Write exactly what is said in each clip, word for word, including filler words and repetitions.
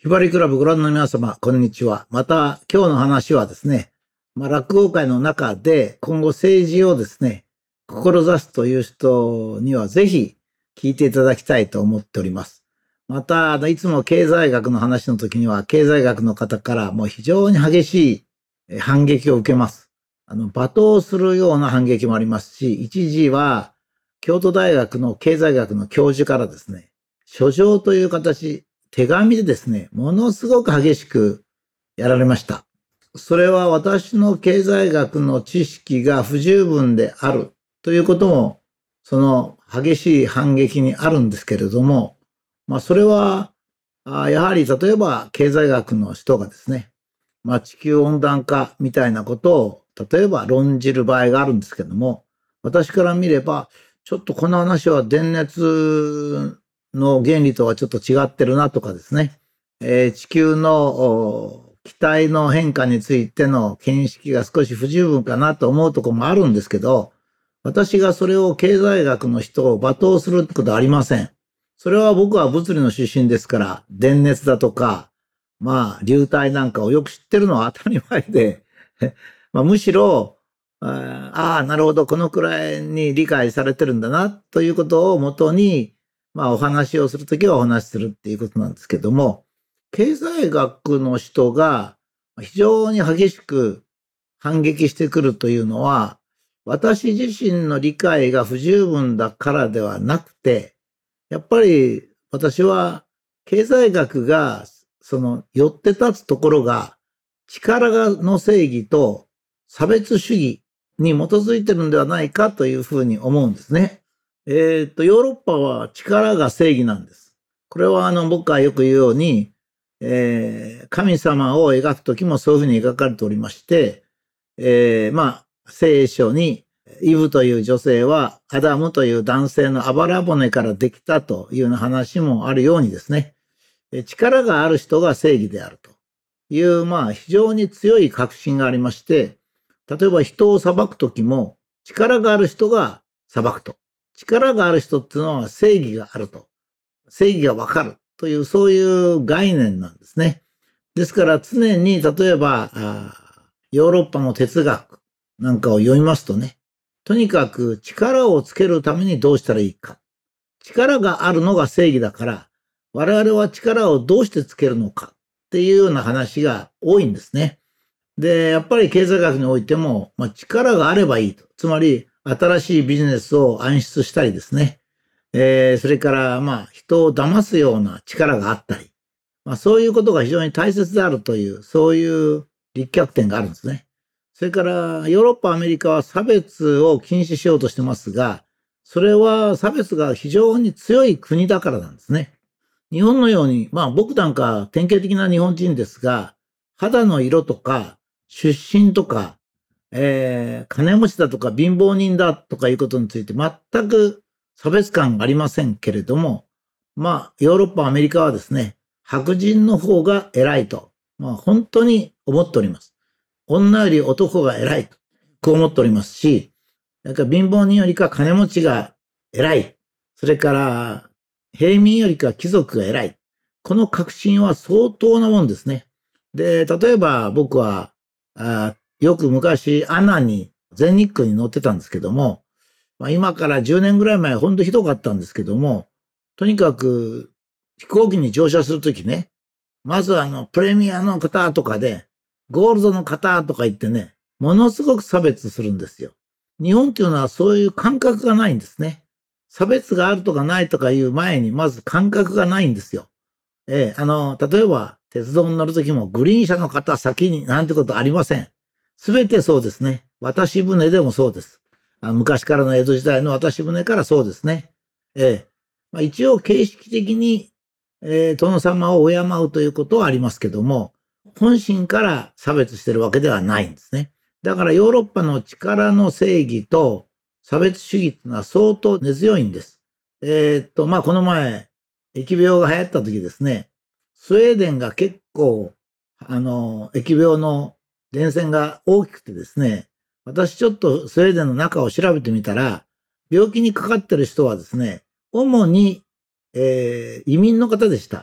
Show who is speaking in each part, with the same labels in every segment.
Speaker 1: ひばりクラブご覧の皆様、こんにちは。また、今日の話はですね、まあ、落語界の中で今後政治をですね、志すという人にはぜひ聞いていただきたいと思っております。また、いつも経済学の話の時には、経済学の方からもう非常に激しい反撃を受けます。あの、罵倒するような反撃もありますし、一時は、京都大学の経済学の教授からですね、書状という形、手紙でですね、ものすごく激しくやられました。それは私の経済学の知識が不十分であるということも、その激しい反撃にあるんですけれども、まあそれは、やはり例えば経済学の人がですね、まあ地球温暖化みたいなことを例えば論じる場合があるんですけども、私から見れば、ちょっとこの話は電熱の原理とはちょっと違ってるなとかですね、えー、地球の気体の変化についての見識が少し不十分かなと思うところもあるんですけど、私がそれを経済学の人を罵倒するってことはありません。それは僕は物理の出身ですから、電熱だとか、まあ、流体なんかをよく知ってるのは当たり前で、まあ、むしろ、ああ、なるほど、このくらいに理解されてるんだな、ということをもとに、まあ、お話をするときはお話しするっていうことなんですけども、経済学の人が非常に激しく反撃してくるというのは、私自身の理解が不十分だからではなくて、やっぱり私は経済学がその寄って立つところが力の正義と差別主義に基づいてるんではないかというふうに思うんですね。えっと、ヨーロッパは力が正義なんです。これはあの僕がよく言うように、えー、神様を描くときもそういうふうに描かれておりまして、えー、まあ、聖書にイブという女性はアダムという男性のあばら骨からできたというような話もあるようにですね、力がある人が正義であるという、まあ、非常に強い確信がありまして、例えば人を裁くときも力がある人が裁くと。力がある人っていうのは正義があると。正義がわかるという、そういう概念なんですね。ですから常に例えば、ヨーロッパの哲学なんかを読みますとね、とにかく力をつけるためにどうしたらいいか。力があるのが正義だから、我々は力をどうしてつけるのかっていうような話が多いんですね。で、やっぱり経済学においても、まあ、力があればいいと。つまり、新しいビジネスを暗出したりですね。えー、それから、まあ、人を騙すような力があったり。まあ、そういうことが非常に大切であるという、そういう立脚点があるんですね。それから、ヨーロッパ、アメリカは差別を禁止しようとしてますが、それは差別が非常に強い国だからなんですね。日本のように、まあ僕なんか典型的な日本人ですが、肌の色とか、出身とか、えー、金持ちだとか貧乏人だとかいうことについて全く差別感がありませんけれども、まあヨーロッパ、アメリカはですね、白人の方が偉いと、まあ本当に思っております。女より男が偉いと、こう思っておりますし、なんか貧乏人よりか金持ちが偉い。それから平民よりか貴族が偉い。この確信は相当なもんですね。で、例えば僕は、あよく昔アナに全日空に乗ってたんですけども、まあ、今からじゅうねんぐらい前ほんとひどかったんですけども、とにかく飛行機に乗車するときね、まずあのプレミアの方とかで、ゴールドの方とか言ってね、ものすごく差別するんですよ。日本っていうのはそういう感覚がないんですね。差別があるとかないとかいう前に、まず感覚がないんですよ。ええ、あの、例えば、鉄道に乗るときもグリーン車の方先になんてことありません。すべてそうですね。渡し船でもそうです。あ昔からの江戸時代の渡し船からそうですね。ええ。まあ、一応形式的に、えー、殿様を敬うということはありますけども、本心から差別してるわけではないんですね。だからヨーロッパの力の正義と差別主義っていうのは相当根強いんです。えー、っと、まあ、この前、疫病が流行った時ですね、スウェーデンが結構、あの、疫病の伝染が大きくてですね、私ちょっとスウェーデンの中を調べてみたら、病気にかかってる人はですね、主に、えー、移民の方でした。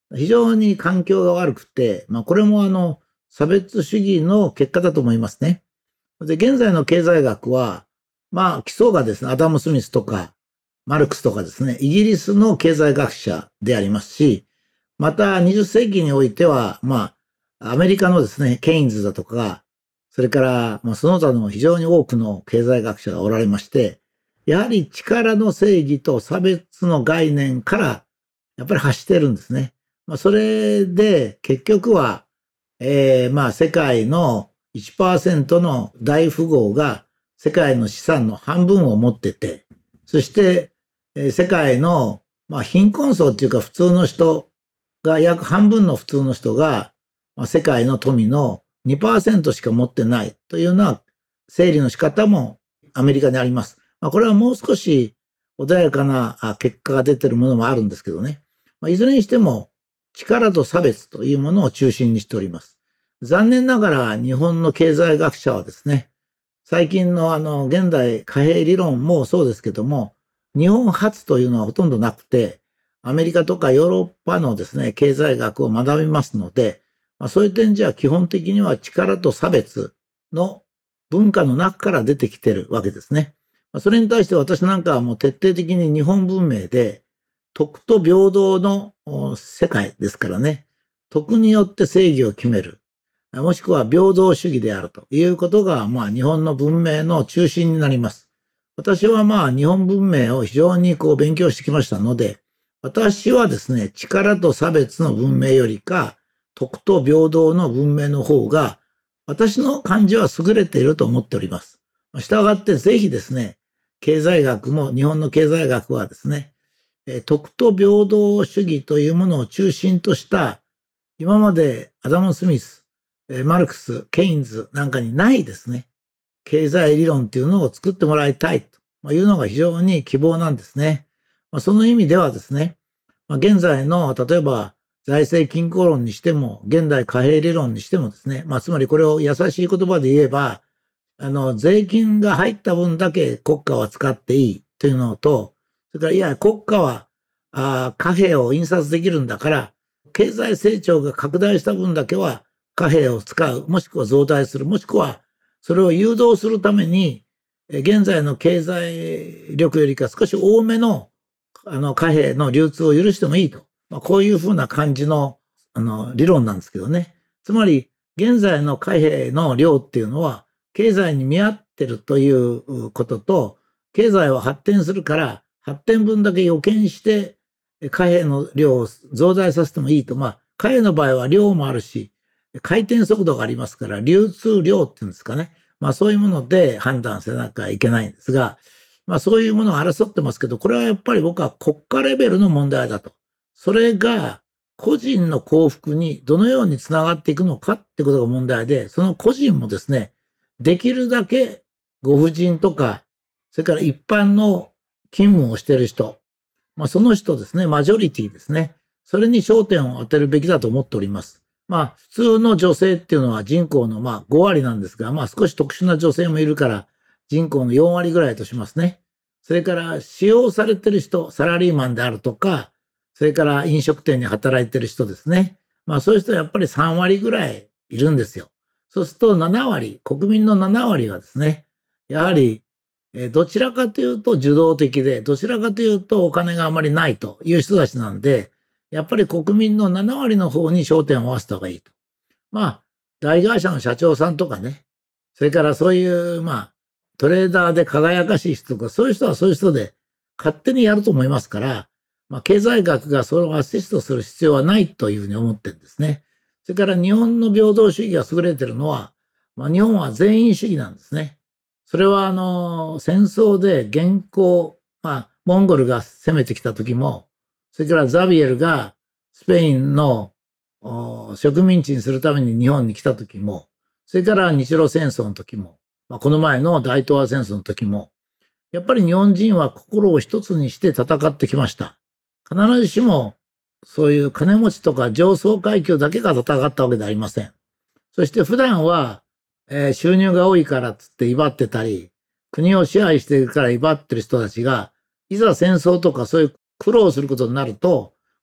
Speaker 1: 非常に環境が悪くて、まあこれもあの、差別主義の結果だと思いますね。で、現在の経済学は、まあ基礎がですね、アダム・スミスとか、マルクスとかですね、イギリスの経済学者でありますし、またにじゅっ世紀においては、まあ、アメリカのですね、ケインズだとか、それから、まあ、その他の非常に多くの経済学者がおられまして、やはり力の正義と差別の概念から、やっぱり発してるんですね。まあ、それで、結局は、えー、まあ、世界のいちパーセントの大富豪が世界の資産の半分を持ってて、そして、えー、世界の、まあ、貧困層っていうか普通の人が、約半分の普通の人が、まあ、世界の富のにパーセントしか持ってないというような整理の仕方もアメリカにあります。まあ、これはもう少し穏やかな結果が出てるものもあるんですけどね。まあ、いずれにしても力と差別というものを中心にしております。残念ながら日本の経済学者はですね、最近のあの現代貨幣理論もそうですけども、日本発というのはほとんどなくて、アメリカとかヨーロッパのですね、経済学を学びますので、まあ、そういう点じゃ基本的には力と差別の文化の中から出てきてるわけですね。まあ、それに対して私なんかはもう徹底的に日本文明で、徳と平等の世界ですからね、徳によって正義を決める。もしくは平等主義であるということが、まあ日本の文明の中心になります。私はまあ日本文明を非常にこう勉強してきましたので、私はですね、力と差別の文明よりか、徳と平等の文明の方が、私の感じは優れていると思っております。したがってぜひですね、経済学も、日本の経済学はですね、徳と平等主義というものを中心とした、今までアダム・スミス、マルクス、ケインズなんかにないですね、経済理論っていうのを作ってもらいたいというのが非常に希望なんですね。その意味ではですね、現在の例えば財政均衡論にしても、現代貨幣理論にしてもですね、まあつまりこれを優しい言葉で言えば、あの税金が入った分だけ国家は使っていいというのと、それからいや国家はあ貨幣を印刷できるんだから、経済成長が拡大した分だけは貨幣を使う、もしくは増大する、もしくはそれを誘導するために、現在の経済力よりか少し多めのあの貨幣の流通を許してもいいと。まあ、こういうふうな感じのあの理論なんですけどね。つまり、現在の貨幣の量っていうのは、経済に見合ってるということと、経済は発展するから、発展分だけ予見して、貨幣の量を増大させてもいいと。まあ、貨幣の場合は量もあるし、回転速度がありますから、流通量っていうんですかね。まあ、そういうもので判断せなきゃいけないんですが、まあ、そういうものを争ってますけど、これはやっぱり僕は国家レベルの問題だと。それが個人の幸福にどのようにつながっていくのかってことが問題で、その個人もですね、できるだけご婦人とか、それから一般の勤務をしている人、まあ、その人ですね、マジョリティですね。それに焦点を当てるべきだと思っております。まあ、普通の女性っていうのは人口のまあご割なんですが、まあ少し特殊な女性もいるから人口のよん割ぐらいとしますね。それから使用されてる人、サラリーマンであるとか、それから飲食店に働いてる人ですね。まあそういう人はやっぱりさん割ぐらいいるんですよ。そうするとなな割、国民のなな割はですね、やはりどちらかというと受動的で、どちらかというとお金があまりないという人たちなんで、やっぱり国民のなな割の方に焦点を合わせた方がいいと。まあ、大会社の社長さんとかね、それからそういう、まあ、トレーダーで輝かしい人とか、そういう人はそういう人で勝手にやると思いますから、まあ、経済学がそれをアシストする必要はないというふうに思ってるんですね。それから日本の平等主義が優れてるのは、まあ、日本は全員主義なんですね。それはあの、戦争で元寇、まあ、モンゴルが攻めてきた時も、それからザビエルがスペインの植民地にするために日本に来た時も、それから日露戦争の時も、まあ、この前の大東亜戦争の時も、やっぱり日本人は心を一つにして戦ってきました。必ずしも、そういう金持ちとか上層階級だけが戦ったわけではありません。そして普段は、えー、収入が多いからっつって威張ってたり、国を支配しているから威張ってる人たちが、いざ戦争とかそういう苦労することになると、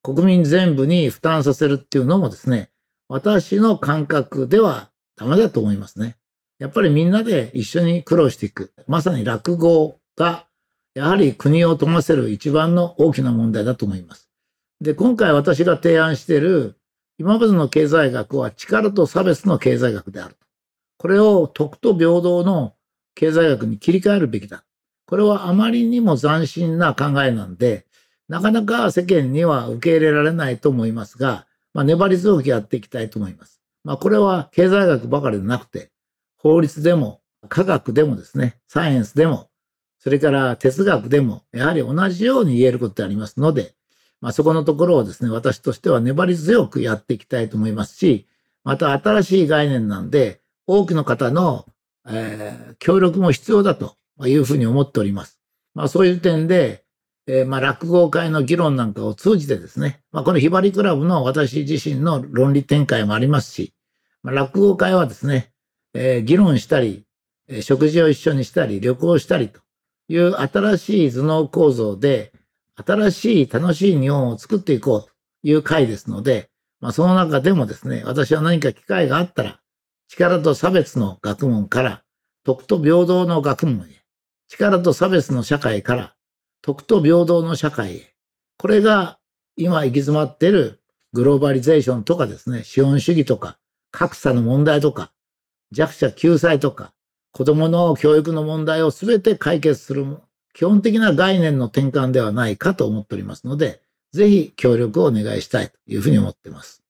Speaker 1: 国民全部に負担させるっていうのもですね、私の感覚ではダメだと思いますね。やっぱりみんなで一緒に苦労していく。まさに落語が、やはり国を富ませる一番の大きな問題だと思います。で、今回私が提案している、今までの経済学は力と差別の経済学である。これを徳と平等の経済学に切り替えるべきだ。これはあまりにも斬新な考えなんで、なかなか世間には受け入れられないと思いますが、まあ、粘り強くやっていきたいと思います。まあ、これは経済学ばかりでなくて、法律でも科学でもですね、サイエンスでも、それから哲学でも、やはり同じように言えることってありますので、まあ、そこのところをですね、私としては粘り強くやっていきたいと思いますし、また新しい概念なんで、多くの方の、えー、協力も必要だというふうに思っております。まあ、そういう点で、えー、まあ落語会の議論なんかを通じてですね、まあ、このひばりクラブの私自身の論理展開もありますし、まあ、落語会はですね、えー、議論したり、えー、食事を一緒にしたり、旅行したりという新しい頭脳構造で、新しい楽しい日本を作っていこうという会ですので、まあ、その中でもですね、私は何か機会があったら、力と差別の学問から、徳と平等の学問へ、力と差別の社会から、徳と平等の社会へ。これが今行き詰まっているグローバリゼーションとかですね、資本主義とか、格差の問題とか、弱者救済とか、子供の教育の問題をすべて解決する基本的な概念の転換ではないかと思っておりますので、ぜひ協力をお願いしたいというふうに思っています。